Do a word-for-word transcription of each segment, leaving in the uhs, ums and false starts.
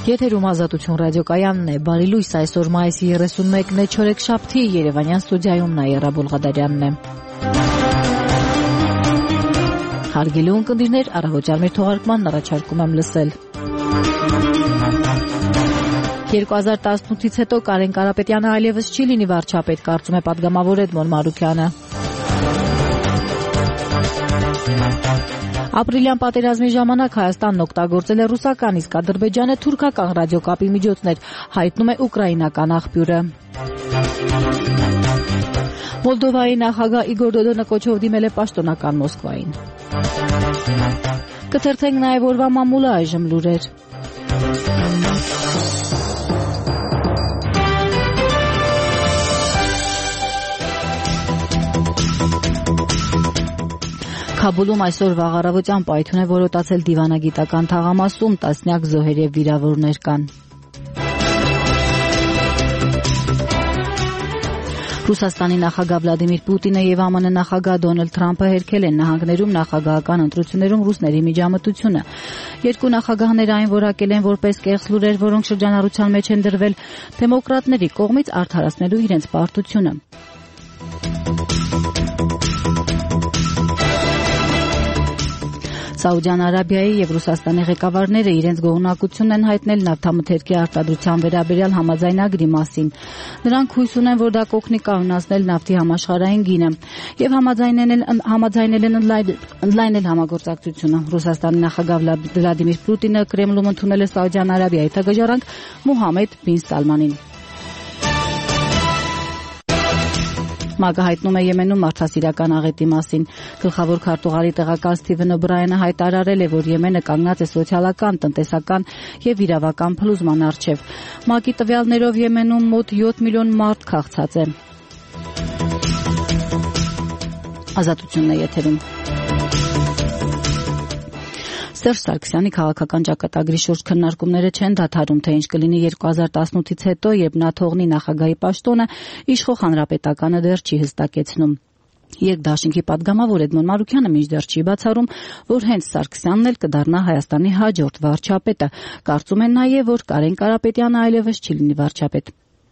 Եթերում Ազատություն ռադիոկայանն է, բարի լույս, այսօր մայիսի երեսունմեկն է, չորեքշաբթի, Երևանյան ստուդիայում Նաիրա Բոլղադարյանն է։ Հարգելի ունկնդիրներ, առավոտյան մեր թողարկմանն առաջարկում եմ լսել։ երկու հազար տասնութից հետո Կարեն Կարապետյանը այլևս չի լինի վարչապետ, կարծում է պատգամավոր Էդմոն Մարուքյանը։ Ապրիլյան պատերազմի ժամանակ Հայաստանն օգտագործել է ռուսական, իսկ Ադրբեջանը թուրքական ռադիոկապի միջոցներ, հայտնում է ուկրաինական աղբյուրը։ Մոլդովայի նախագահ Իգոր Դոդոնը կոչով դիմել է պաշտոնական Մոսկվային։ Կթերթենք նաև օրվա մամուլը, այժմ լուրեր։ Քաբուլում այսօր վաղ առավոտյան պայթյուն է որոտացել դիվանագիտական թաղամասում, տասնյակ զոհեր և վիրավորներ կան։ Ռուսաստանի նախագահ Վլադիմիր Պուտինը և ԱՄՆ նախագահ Դոնալդ Թրամփը հերքել են նահանգներում նախագահական ընտրություններում ռուսների միջամտությունը։ Երկու նախագահները այն որակել են որպես կեղծ լուրեր, որոնք շրջանառության մեջ են դրվել դեմոկրատների կողմից արդարացնելու իրենց պարտությունը։ Սաուդյան Արաբիայի և Ռուսաստանի ղեկավարները իրենց գոհունակությունն են հայտնել նավթամթերքի արտադրության վերաբերյալ համաձայնագրի մասին։ Նրանք հույս ունեն, որ դա կօգնի կայունացնել նավթի համաշխարհային գինը և համաձայնել են ընդլայնել համագործակցությունը։ Ռուսաստանի նախագահ Վլադիմիր Պուտինը Կրեմլում ընդունել է Սաուդյան Արաբիայի թագաժառանգ Մոհամմեդ բին Սալմանին։ ՄԱԳ-ը հայտնում է Եմենում մարդասիրական աղետի մասին։ Գլխավոր քարտուղարի տեղակալ Սթիվեն Օբրայենը հայտարարել է, որ Եմենը կանգնած է սոցիալական, տնտեսական և իրավական փլուզման առջև։ ՄԱԳ-ի տվյալներով Եմենում մոտ յոթ միլիոն մարդ քաղցած է։ Ազատությունն է եթերում։ Սերժ Սարգսյանի քաղաքական ճակատագրի շուրջ քննարկումները չեն դադարում, թե ինչ կլինի երկու հազար տասնութից հետո, երբ նա թողնի նախագահի պաշտոնը, իշխող հանրապետականը դեռ չի հստակեցնում։ Երկդաշինքի պատգամավոր Էդմոն Մարուքյանը մինչդեռ չի բացառում, որ հենց Սարգսյանն էլ կդառնա Հայաստանի հաջորդ վարչապետը։ Կարծում են նաև, որ Կարեն Կարապետյանը այլևս չի լինի վարչապետ։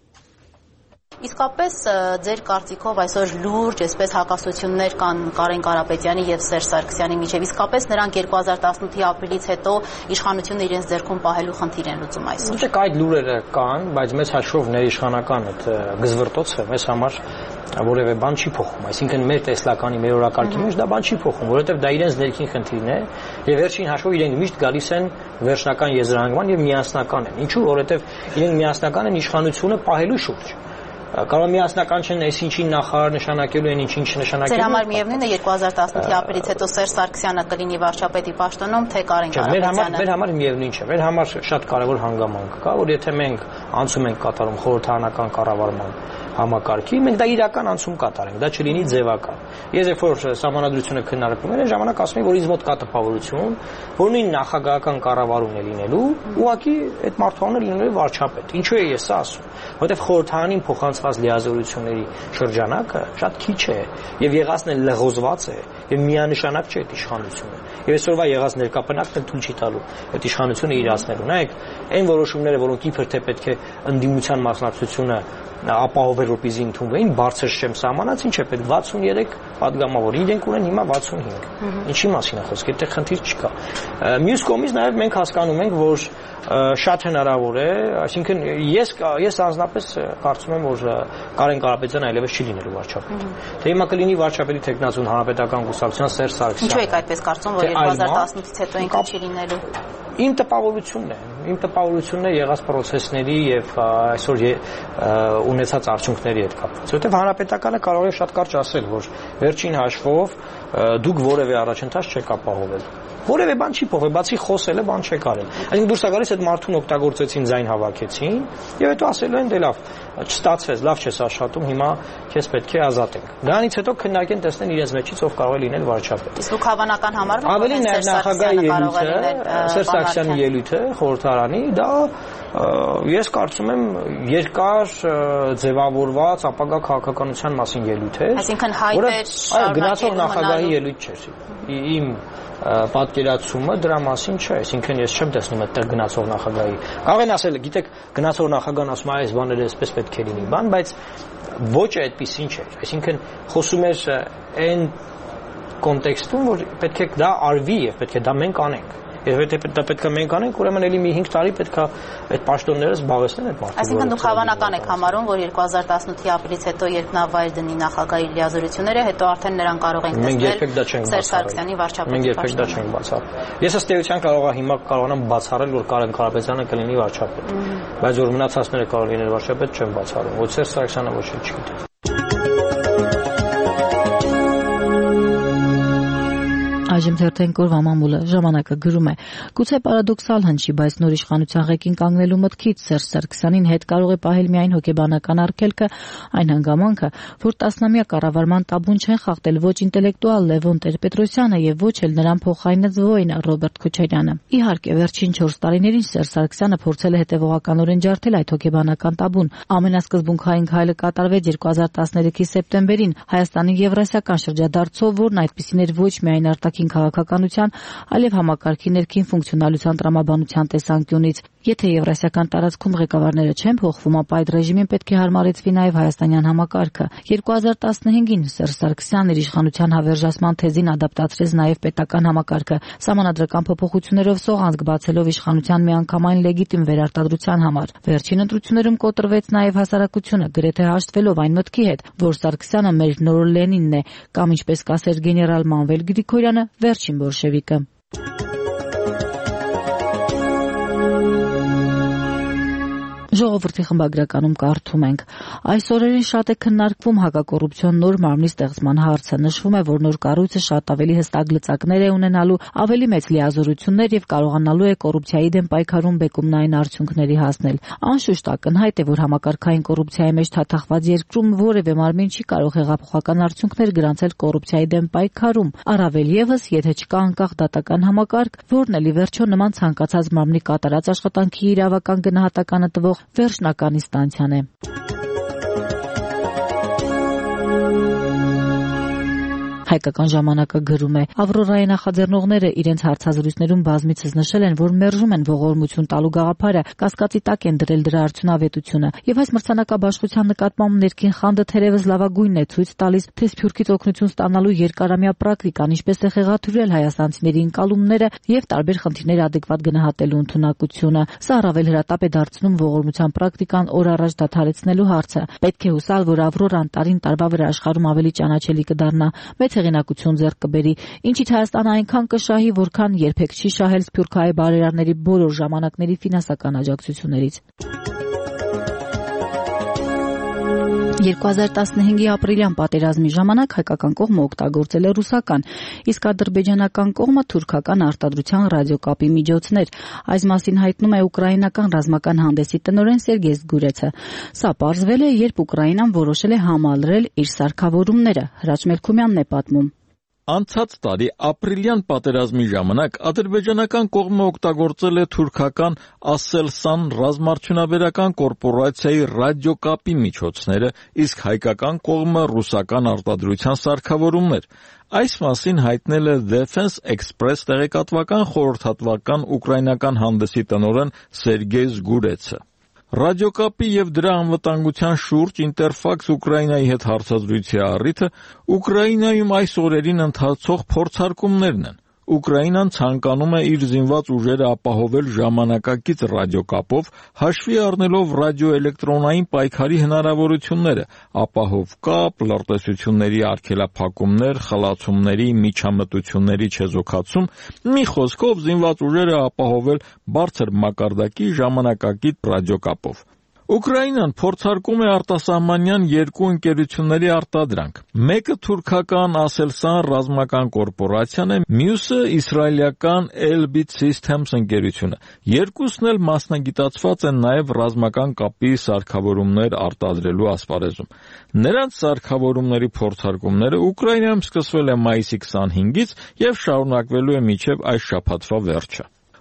Իսկապես ձեր կարծիքով այսօր լուրջ, այսպես հակասություններ կան Կարեն Կարապետյանի եւ Սերժ Սարգսյանի միջեւ, իսկապես նրանք երկու հազար տասնութի ապրիլից հետո իշխանությունը իրենց ձեռքում պահելու խնդիր են լուծում այսօր։ Ոչ, այդ լուրերը կան, բայց մեծ հաշվով ներիշխանական այդ գզվրտոցը մեզ համար որևէ բան չի փոխում, այսինքն մեր տեսլականի, մեր օրակարգի մեջ դա բան չի փոխում, որովհետեւ դա իրենց ներքին խնդիրն է եւ վերջին հաշվով իրենք միշտ գալիս են վերջնական եզրահանգման եւ միասնական են։ Ինչու՞, որովհետեւ իրենք միասնական են իշխանությունը պահելու շուրջ։ Կարող միասնական չեն, այս ինչին նախարար նշանակելու են, ինչ-ինչ նշանակելու։ Ձեր համար միևնույն է երկու հազար տասնութի ապրիլից հետո Սերժ Սարգսյանը կլինի վարչապետի պաշտոնում, թե Կարեն Կարապետյանը։ Մեր համար միևնույն չէ։ Մեր համար շատ կարևոր հանգամանք կա, որ եթե մենք անցում ենք կատարում խորհրդարանական կառավարման համակարգի, մենք դա իրական անցում կատարենք, դա չլինի ձևական։ Ես երբ որ սահմանադրությունը քննարկվում էր, ժամանակ ասում եմ, որ ինձ մոտ կա տպավորություն, որ նույն նախագահական կառավարումն է լինելու, ուղղակի այդ մարդու անունը լինելու վարչապետ։ Ինչու է ես սա ասում, որովհետև խորհրդարանին փոխանցված լիազորությունների շրջանակը շատ քիչ է եւ եղածն էլ լղոզված է եւ միանշանակ չէ այդ իշխանությունը։ Եվ այսօրվա եղած ներկապնակն էլ թույլ չի տալու այդ իշխանությունը իրացնելու։ Նայեք, այն որոշումները, որոնք իբր թե պետք է ընդդիմության մասնակցությունը ապահովել, որպեսզի ընդունվեին, բարձր շեմ սահմանած, ինչ է պետք վաթսունյերեք պատգամավոր, իրենք ունեն հիմա վաթսունհինգ։ Ինչի մասին է խոսքը, այդտեղ խնդիր չկա։ Մյուս կողմից նաև մենք հասկանում ենք, որ շատ հնարավոր է, այսինքն ես ես անձնապես կարծում եմ, որ Կարեն Կարապետյանը այլևս չի լինելու վարչապետ։ Թե հիմա կլինի վարչապետի թեկնածուն Հանրապետական կուսակցության Սերժ Սարգսյանը։ Ինչու եք այդպես կարծում, որ երկու հազար տասնութից հետո ինքը չի լինելու։ Իմ տպավորությունն է, իմ տպավորությունն է եղած process-ների եւ այսօր ունեցած արդյունքների հետ կապված։ Որովհետեւ Հանրապետականը կարող է շատ կարճ ասել, որ վերջին հաշվով դուք որևէ առաջընթաց չեք ապահովել։ Որևէ բան չի փոխվել, բացի խոսելը բան չեք արել։ Այսինքն դուրս է գալիս այդ մարդուն օգտագործեցին, ձայն հավաքեցին եւ հետո ասելու են դե լավ, չստացվեց, լավ չես աշխատում, հիմա քեզ պետք է ազատենք։ Դրանից հետո քննարկեն, տեսնեն իրենց մեջից ով կարող է լինել վարչապետ։ Իսկ դուք հավանական համարում եք, ավելի նախագահի ելույթը, Սերժ Սարգսյանի ելույթը խորհրդարանի, դա ես կարծում եմ երկար ձևավորված ապագա քաղաքականության մասին ելույթ է։ Այսինքն հայտեր գնացող նախագահի Հաղագայի ելույթ չէր։ Իմ պատկերացումը դրա մասին չէ, այսինքն ես չեմ տեսնում այդտեղ գնացող նախագահի։ Կարող են ասել, գիտեք, գնացող նախագահան ասում է այս բաները այսպես պետք է լինի, բան, բայց ոճը այդպեսին չէր։ Այսինքն խոսում էր այն կոնտեքստում, որ պետք է դա արվի եւ պետք է դա մենք անենք։ Եվ եթե դա պետք է մենք անենք, ուրեմն էլի մի հինգ տարի պետք է այդ պաշտոնները զբաղեցնեն այդ մարդկանց։ Այսինքն դուք հավանական եք համարում, որ երկու հազար տասնութի ապրիլից հետո երբ նա վայր դնի նախագահի լիազորությունները, հետո արդեն նրան կարող ենք տեսնել Սերժ Սարգսյանի վարչապետի։ Մենք երբեք դա չենք բացառել։ Ես ըստ էության կարող եմ հիմա կարողանամ բացառել, որ Կարեն Կարապետյանը կլինի վարչապետ, բայց որ մնացածները կարող լինեն վարչապետ չեմ բացառում։ Ոչ Սերժ Սարգսյանը, ոչ էլ չգիտեմ։ Այժմ թերթենք օրվա մամուլը ժամանակը գրում է. Գուցե պարադոքսալ հնչի, բայց նոր իշխանության ղեկին կանգնելու մտքից Սերժ Սարգսյանին հետ կարող է պահել միայն հոգեբանական արգելքը, այն հանգամանքը, որ տասնամյա կառավարման տաբուն չեն խախտել ոչ ինտելեկտուալ Լևոն Տեր-Պետրոսյանը եւ ոչ էլ նրան փոխայինած воինը Ռոբերտ Քոչարյանը։ Իհարկե, վերջին չորս տարիներին Սերժ Սարգսյանը փորձել է հետևողականորեն ջարդել այդ հոգեբանական տաբուն։ Ամենասկզբունքային քայլը կատարվեց երկու հազար տասներեքի սեպտեմբերին Հայաստանի եվրասիական շրջադարձով, որն այդպիսին էր ոչ միայն արտաքին քաղաքականության, այլև համակարգի ներքին ֆունկցիոնալության տրամաբանության տեսանկյունից։ Եթե եվրասիական տարածքում ղեկավարները չեն փոխվում, ապա այդ ռեժիմին պետք է հարմարեցվի նաև հայաստանյան համակարգը։ երկու հազար տասնհինգին Սերժ Սարգսյանն իր իշխանության հավերժացման թեզին ադապտացրեց նաև պետական համակարգը, սահմանադրական փոփոխություններով սողանցք բացելով իշխանության միանգամայն լեգիտիմ վերարտադրության համար։ Վերջին ընտրություններում կոտրվեց նաև հասարակությունը, գրեթե հաշտվելով այն մտքի հետ, որ Սարգսյանը մեր նոր Լենինն է, կամ ինչպես կասեր գեներալ Մանվել Գրիգորյանը, վերջին բոլշևիկը։ Ժողովրդի խմբագրականում կարդում ենք. այս օրերին շատ է քննարկվում հակակոռուպցիոն նոր մարմնի ստեղծման հարցը։ Նշվում է, որ նոր կառույցը շատ ավելի հստակ լծակներ է ունենալու, ավելի մեծ լիազորություններ եւ կարողանալու է կոռուպցիայի դեմ պայքարում բեկումնային արդյունքների հասնել։ Անշուշտ ակնհայտ է, որ համակարգային կոռուպցիայի մեջ թաթախված երկրում որևէ մարմին չի կարող հեղափոխական արդյունքներ գրանցել կոռուպցիայի դեմ պայքարում, առավել եւս, եթե չկա անկախ դատական համակարգ, որն էլ ի վերջո նման ցանկացած մարմնի կատարած աշխատանքի իրավական գնահատականը տվող վերջնական ինստանցիան է։ Հայկական ժամանակը գրում է. Ավրորայի նախաձեռնողները իրենց հարցազրույցներում բազմիցս նշել են, որ մերժում են ողորմություն տալու գաղափարը, կասկածի տակ են դրել դրա արդյունավետությունը, եւ այս մրցանակաբաշխության նկատմամբ ներքին խանդը թերևս լավագույնն է ցույց տալիս, թե Սփյուռքից օգնություն ստանալու երկարամյա պրակտիկան ինչպես է խեղաթյուրել հայաստանցիների ընկալումները եւ տարբեր խնդիրներ adekvat գնահատելու ընդունակությունը։ Սա առավել հրատապ է դարձնում ողորմության պրակտիկան օր առաջ դադարեցնելու հարցը։ Պետք է հուսալ, որ Ավրորան տարին տարվա վրա աշխարհում ավելի ճանաչելի կդառնա, մեծ հեղինակություն ձեռք կբերի, ինչից Հայաստանը այնքան կշահի, որքան երբեք չի շահել սփյուռքահայ բարերարների բոլոր ժամանակների ֆինանսական աջակցություններից։ երկու հազար տասնհինգի ապրիլյան պատերազմի ժամանակ հայկական կողմը օգտագործել է ռուսական, իսկ ադրբեջանական կողմը թուրքական արտադրության ռադիոկապի միջոցներ։ Այս մասին հայտնում է ուկրաինական ռազմական հանդեսի տնօրեն Սերգեյ Զգուրեցը։ Սա պարզվել է, երբ Ուկրաինան որոշել է համալրել իր սարքավորումները։ Հրաչ Մելքումյանն է պատմում. Անցած տարի ապրիլյան պատերազմի ժամանակ ադրբեջանական կողմը օգտագործել է թուրքական Ասելսան ռազմարդյունաբերական կորպորացիայի ռադիոկապի միջոցները, իսկ հայկական կողմը ռուսական արտադրության սարքավորումներ։ Այս մասին հայտնել է Defense Express տեղեկատվական խորհրդատվական ուկրաինական հանդեսի տնօրեն Սերգեյ Զգուրեցը։ Ռադիոկապի եւ դրա անվտանգության շուրջ Ինտերֆաքս Ուկրաինայի հետ հարցազրույցի առիթը Ուկրաինայում այս օրերին ընթացող փորձարկումներն են։ Ուկրաինան ցանկանում է իր զինված ուժերը ապահովել ժամանակակից ռադիոկապով, հաշվի առնելով ռադիոէլեկտրոնային պայքարի հնարավորությունները, ապահով կապ, լրտեսությունների արգելափակումներ, խլացումների, միջամտությունների չեզոքացում, մի խոսքով զինված ուժերը ապահովել բարձր մակարդակի ժամանակակից ռադիոկապով։ Ուկրաինան փորձարկում է արտասահմանյան երկու ընկերությունների արտադրանք։ Մեկը թուրքական Ասելսան ռազմական կորպորացիան է, մյուսը իսրայելական Elbit Systems ընկերությունը։ Երկուսն էլ մասնագիտացված են նաև ռազմական կապի սարքավորումներ արտադրելու ասպարեզում։ Նրանց սարքավորումների փորձարկումները Ուկրաինայում սկսվել է մայիսի քսանհինգից եւ շարունակվելու է մինչեւ այս շաբաթվա վերջը։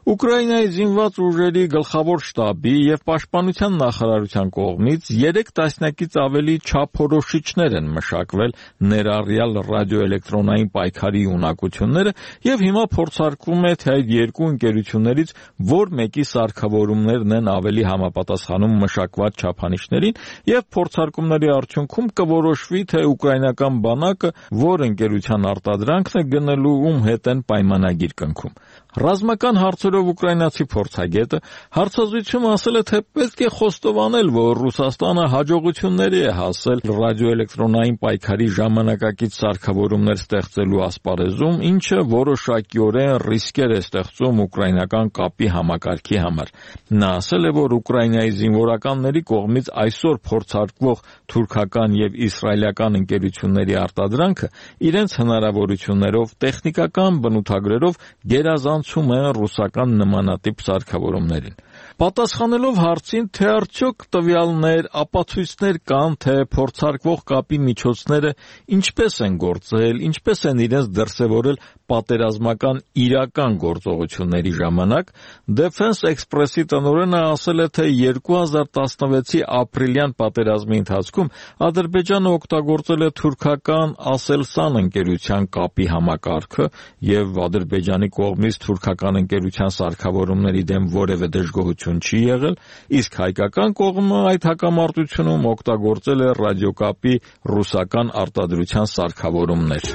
Ուկրաինայի զինված ուժերի գլխավոր շտաբի եւ պաշտպանության նախարարության կողմից երեք տասնյակից ավելի չափորոշիչներ են մշակվել ներառյալ ռադիոէլեկտրոնային պայքարի ունակությունները եւ հիմա փորձարկվում է թե այդ երկու ընկերություններից որ մեկի սարքավորումներն են ավելի համապատասխանում մշակված չափանիշներին եւ փորձարկումների արդյունքում կորոշվի թե ուկրաինական բանակը որ ընկերության արտադրանքն է գնելու ում հետ են պայմանագիր կնքում։ Ռազմական հարցերով ուկրաինացի փորձագետը հարցազրույցում ասել է, թե պետք է խոստովանել, որ Ռուսաստանը հաջողությունների է հասել ռադիոէլեկտրոնային պայքարի ժամանակակից սարքավորումներ ստեղծելու ասպարեզում, ինչը որոշակիորեն ռիսկեր է ստեղծում ուկրաինական կապի համակարգի համար։ Նա ասել է, որ Ուկրաինայի զինվորականների կողմից այսօր փորձարկվող թուրքական եւ իսրայելական ընկերությունների արտադրանքը իրենց հնարավորություններով, տեխնիկական բնութագրերով գերազանցում են ռուսական նմանատիպ սարքավորումներին։ Պատասխանելով հարցին, թե արդյոք տվյալներ, ապացույցներ կան, թե փորձարկվող կապի միջոցները ինչպես են գործել, ինչպես են իրենց դրսևորել պատերազմական իրական գործողությունների ժամանակ, Defense Express-ի տնօրենը ասել է, թե երկու հազար տասնվեցի ապրիլյան պատերազմի ընթացքում Ադրբեջանը օգտագործել է թուրքական Aselsan ընկերության կապի համակարգը եւ Ադրբեջանի կողմից թուրքական ընկերության սարքավորումների դեմ որևէ դժգոհություն չի եղել, իսկ հայկական կողմը այդ հակամարտությունում օգտագործել է ռադիոկապի ռուսական արտադրության սարքավորումներ։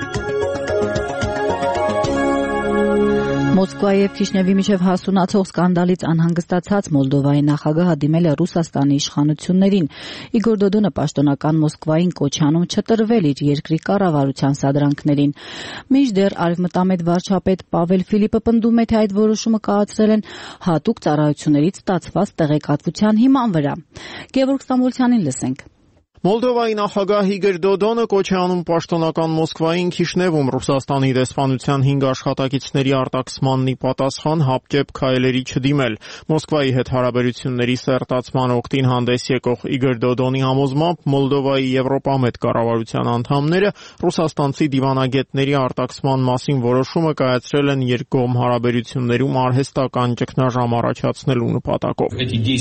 Մոսկվայի եւ Քիշնևի միջև հասունացող սկանդալից անհանգստացած Մոլդովայի նախագահը դիմել է Ռուսաստանի իշխանություններին։ Իգոր Դոդոնը պաշտոնական Մոսկվային կոչ անում չտրվել իր երկրի կառավարության սադրանքներին։ Մինչդեռ արևմտամետ վարչապետ Պավել Ֆիլիպը պնդում է, թե այդ որոշումը կայացրել են հատուկ ծառայություններից ստացված տեղեկատվության հիման վրա։ Գևորգ Ստամբոլցյանին լսենք։ Մոլդովայի նախագահ Իգոր Դոդոնը կոչ է անում պաշտոնական Մոսկվային Քիշնևում Ռուսաստանի դեսպանության հինգ աշխատակիցների արտաքսմանն ի պատասխան հապկեպ քայլերի չդիմել։ Մոսկվայի հետ հարաբերությունների սերտացման օգտին հանդես եկող Իգոր Դոդոնի համոզմամբ Մոլդովայի Եվրոպամետ կառավարության անդամները ռուսաստանցի դիվանագետների արտաքսման մասին որոշումը կայացրել են երկկողմ հարաբերություններում արհեստական ճգնաժամ առաջացնելու նպատակով։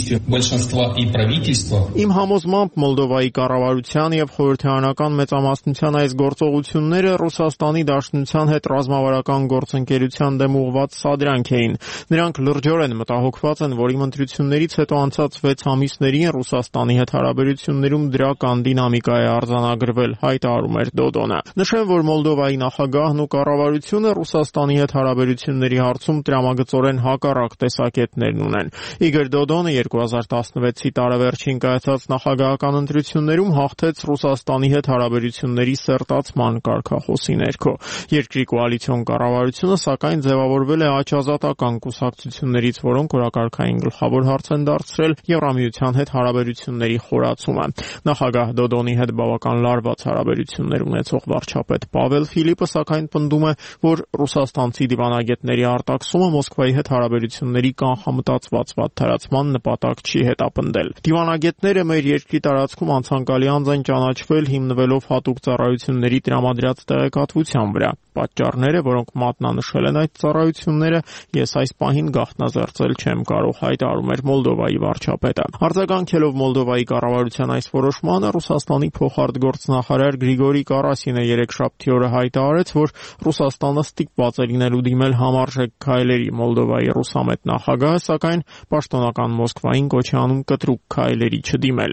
Իմ համոզմամբ Մոլդովայի կառավարության եւ խորհրդարանական մեծամասնության այս գործողությունները Ռուսաստանի Դաշնության հետ ռազմավարական գործընկերության դեմ ուղղված սադրանք էին։ Նրանք լրջորեն մտահոգված են, որ իմ ընտրություններից հետո անցած վեց ամիսներին Ռուսաստանի հետ հարաբերություններում դրական դինամիկա է արձանագրվել, հայտարարում էր Դոդոնը։ Նշեմ, որ Մոլդովայի նախագահն ու կառավարությունը Ռուսաստանի հետ հարաբերությունների հարցում տրամագծորեն հակառակ տեսակետներն ունեն։ Իգոր Դոդոնը երկու հազար տասնվեցի տարեվերջին կայացած նախագահական ընտրություններում հաղթեց Ռուսաստանի հետ հարաբերությունների սերտացման կարգախոսի ներքո։ Երկրի կոալիցիոն կառավարությունը սակայն ձևավորվել է աչազատական կուսակցություններից, որոնք օրակարգային գլխավոր հարց են դարձրել Եվրամիության հետ հարաբերությունների խորացումը։ Նախագահ Դոդոնի հետ բավական լարված հարաբերություններ ունեցող վարչապետ Պավել Ֆիլիպը սակայն պնդում է, որ ռուսաստանցի դիվանագետների արտաքսումը Մոսկվայի հետ հարաբերությունների կանխամտածված վատթարացման նպատակ չի հետապնդել։ Դիվանագետները մեր երկրի տարածքում ցանկալի անձ են ճանաչվել հիմնվելով հատուկ ծառայությունների տրամադրած տեղեկատվության վրա։ Պատճառները, որոնք մատնանշել են այդ ծառայությունները, ես այս պահին գաղտնազերծել չեմ կարող, հայտարարում էր Մոլդովայի վարչապետը։ Արձագանքելով Մոլդովայի կառավարության այս որոշմանը, Ռուսաստանի փոխարտգործնախարար Գրիգորի Կարասինը երեքշաբթի օրը հայտարարեց, որ Ռուսաստանը ստիպված է լինելու դիմել համարժեք քայլերի։ Մոլդովայի ռուսամետ նախագահը, սակայն պաշտոնական Մոսկվային կոչ է անում կտրուկ քայլերի չդիմել։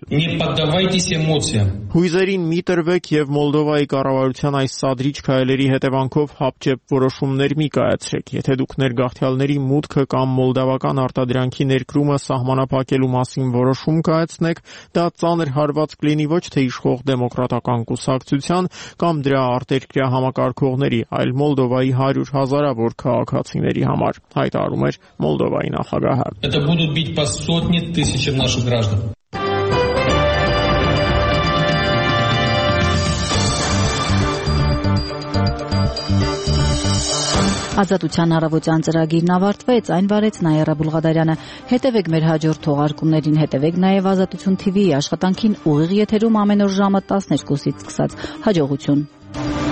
Հույզերին մի տրվեք եւ Մոլդովայի կառավարության այս սադրիչ քայլերի հետևանքով հապճեպ որոշումներ մի կայացրեք։ Եթե դուք ներգաղթյալների մուտքը կամ մոլդավական արտադրանքի ներկրումը սահմանափակելու մասին որոշում կայացնեք, դա ծանր հարված կլինի ոչ թե իշխող դեմոկրատական կուսակցության կամ դրա արտերկրյա համակարգողների, այլ Մոլդովայի հարյուր հազարավոր քաղաքացիների համար, հայտարարում էր Մոլդովայի նախագահը։ Это будут бить по сотни тысячам наших граждан. Ազատության առավոտյան ծրագիրն ավարտվեց, այն վարեց Նայերա Բուլղադարյանը։ Հետևեք մեր հաջորդ թողարկումներին, հետևեք նաև Ազատություն թիվիի աշխատանքին ուղիղ եթերում ամեն օր ժամը տասներկուսից սկսած։ Հաջողություն։